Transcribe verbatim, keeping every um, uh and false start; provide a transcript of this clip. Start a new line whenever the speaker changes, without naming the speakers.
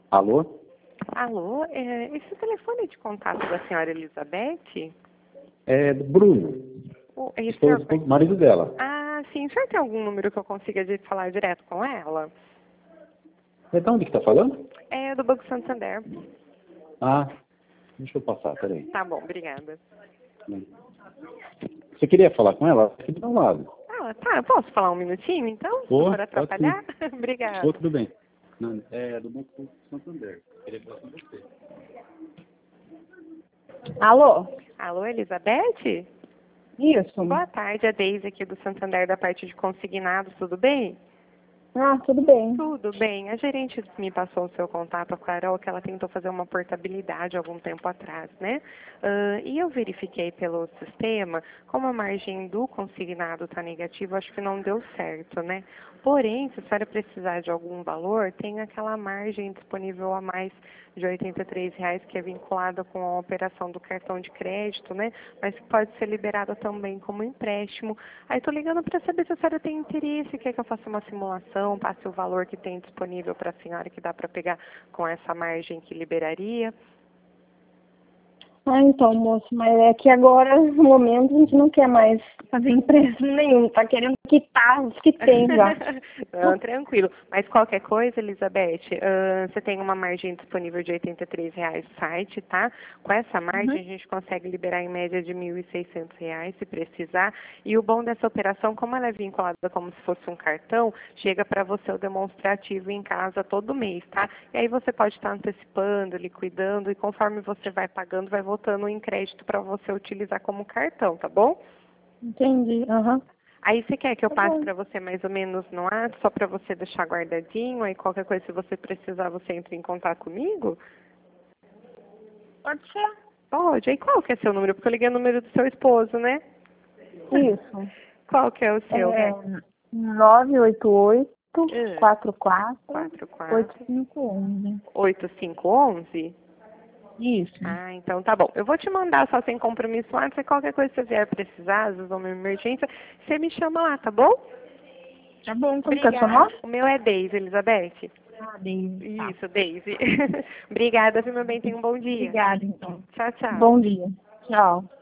Alô?
Alô, é, esse telefone é de contato da senhora Elizabeth?
É do Bruno.
O, é,
Estou
senhor...
com o marido dela.
Ah, sim. O senhor tem algum número que eu consiga de falar direto com ela?
É de onde que está falando?
É do Banco Santander.
Ah, deixa eu passar, peraí.
Tá bom, obrigada.
Você queria falar com ela? Aqui do meu lado.
Ah, tá. Eu posso falar um minutinho, então? Se
Ô,
for
pode
atrapalhar?
sim.
Obrigada.
Ô, tudo bem. Não, é do Banco Santander. Queria falar com você.
Alô?
Alô, Elizabeth?
Isso.
Boa tarde, a Deise aqui do Santander da parte de consignados, tudo bem?
Ah, tudo bem.
Tudo bem. A gerente me passou o seu contato, a Carol, que ela tentou fazer uma portabilidade algum tempo atrás, né? Ah, e eu verifiquei pelo sistema, como a margem do consignado está negativa, acho que não deu certo, né? Porém, se a senhora precisar de algum valor, tem aquela margem disponível a mais de oitenta e três reais, que é vinculada com a operação do cartão de crédito, né? Mas que pode ser liberada também como empréstimo. Aí estou ligando para saber se a senhora tem interesse, quer que eu faça uma simulação, passe o valor que tem disponível para a senhora, que dá para pegar com essa margem que liberaria.
Ah, então, moço, mas é que agora, no momento, a gente não quer mais fazer empréstimo nenhum. Tá querendo quitar os que tem já.
Não, tranquilo. Mas qualquer coisa, Elizabeth, ah, você tem uma margem disponível de oitenta e três reais no site, tá? Com essa margem,
Uhum.
a gente consegue liberar em média de mil e seiscentos reais, se precisar. E o bom dessa operação, como ela é vinculada como se fosse um cartão, chega para você o demonstrativo em casa todo mês, tá? E aí você pode estar antecipando, liquidando, e conforme você vai pagando, vai voltando em crédito para você utilizar como cartão, tá bom?
Entendi. Aham.
Aí você quer que eu
Tá
passe
bom.
para você mais ou menos no ato, só para você deixar guardadinho, aí qualquer coisa, se você precisar, você entra em contato comigo?
Pode ser.
Pode. Aí qual que é seu número? Porque eu liguei o número do seu esposo, né?
Isso.
Qual que é o seu?
É nove oito oito,
Ah,
quatro quatro,
quatro
oito
quatro
cinco um.
oito cinco um um.
Isso.
Ah, então tá bom. Eu vou te mandar só sem compromisso lá, se qualquer coisa que você vier precisar, às vezes uma emergência, você me chama lá, tá bom?
Tá bom. Como que é o seu
Obrigada.
nome?
O meu é Deise, Elizabeth.
Ah, Deise. Tá.
Isso, Deise. Obrigada, viu, meu bem? Tenha um bom dia.
Obrigada, então.
Tchau, tchau.
Bom dia. Tchau.